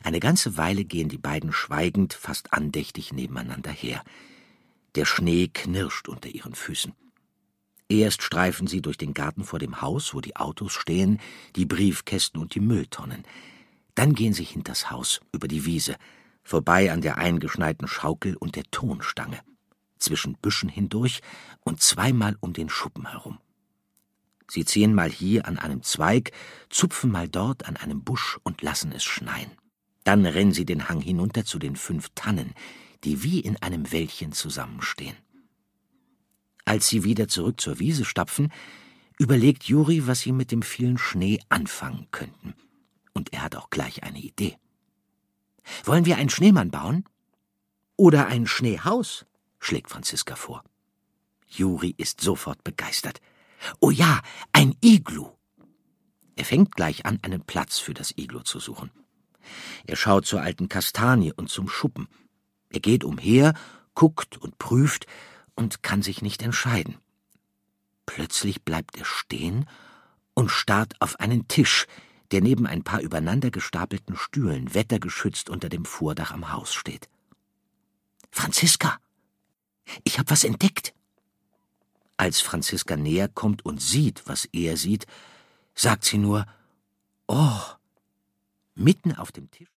Eine ganze Weile gehen die beiden schweigend, fast andächtig nebeneinander her. Der Schnee knirscht unter ihren Füßen. Erst streifen sie durch den Garten vor dem Haus, wo die Autos stehen, die Briefkästen und die Mülltonnen. Dann gehen sie hinters Haus, über die Wiese, vorbei an der eingeschneiten Schaukel und der Tonstange, zwischen Büschen hindurch und zweimal um den Schuppen herum. Sie ziehen mal hier an einem Zweig, zupfen mal dort an einem Busch und lassen es schneien. Dann rennen sie den Hang hinunter zu den 5 Tannen, die wie in einem Wäldchen zusammenstehen. Als sie wieder zurück zur Wiese stapfen, überlegt Juri, was sie mit dem vielen Schnee anfangen könnten. Und er hat auch gleich eine Idee. »Wollen wir einen Schneemann bauen?« »Oder ein Schneehaus?« schlägt Franziska vor. Juri ist sofort begeistert. »Oh ja, ein Iglu!« Er fängt gleich an, einen Platz für das Iglu zu suchen. Er schaut zur alten Kastanie und zum Schuppen. Er geht umher, guckt und prüft und kann sich nicht entscheiden. Plötzlich bleibt er stehen und starrt auf einen Tisch, der neben ein paar übereinander gestapelten Stühlen wettergeschützt unter dem Vordach am Haus steht. »Franziska, ich hab was entdeckt!« Als Franziska näher kommt und sieht, was er sieht, sagt sie nur, »Oh!« Mitten auf dem Tisch